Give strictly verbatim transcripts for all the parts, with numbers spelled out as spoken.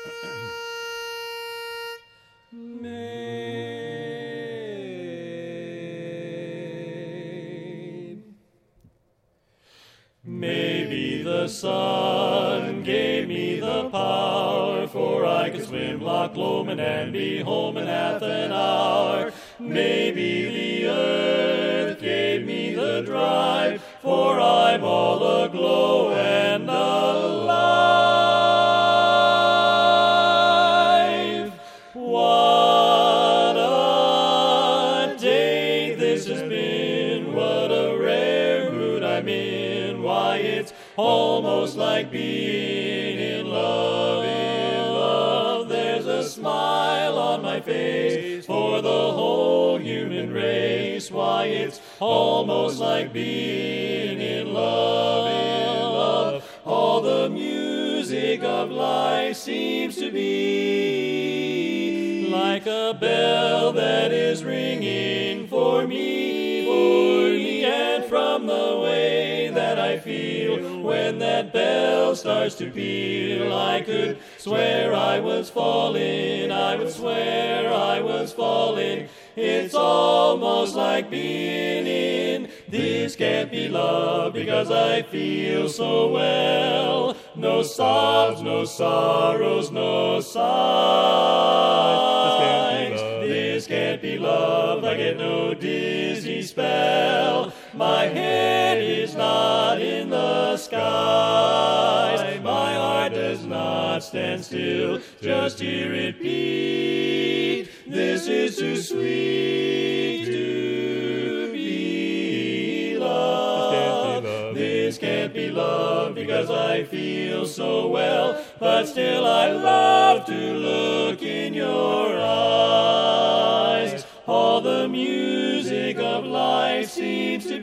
Maybe the sun gave me the power, for I could swim Loch Lomond and be home in half an hour. Maybe the earth gave me the drive, for I'm all aglow and alive. What a day this has been, what a rare mood I'm in. Why, it's almost like being in love, in love. There's a smile on my face for the whole human race. Why, it's almost like being in love, in love. All the music of life seems to be like a bell that is ringing for me, for me. And from the way that I feel when that bell starts to peal, I could swear I was falling, I would swear I was falling. It's almost like being in this can't be love, because I feel so well. No sobs, no sorrows, no sighs. This can't be love. I get no dizzy spell. My head is not in the skies. My heart does not stand still. Just hear it beat. This is too sweet to be love. This can't be love, because I feel so well. But still I love to look in your eyes. All the music of life seems to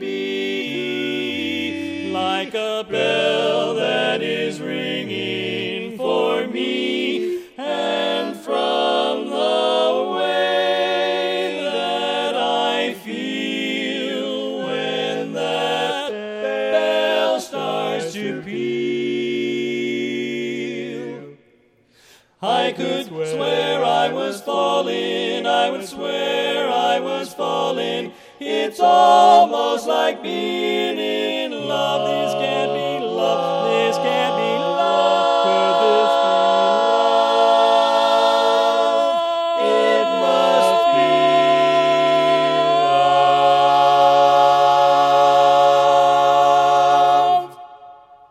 be like a bell that is ringing for me. And from the way that I feel when that bell starts to peal, I could swear I was falling, I would swear I was falling. It's almost like being in love.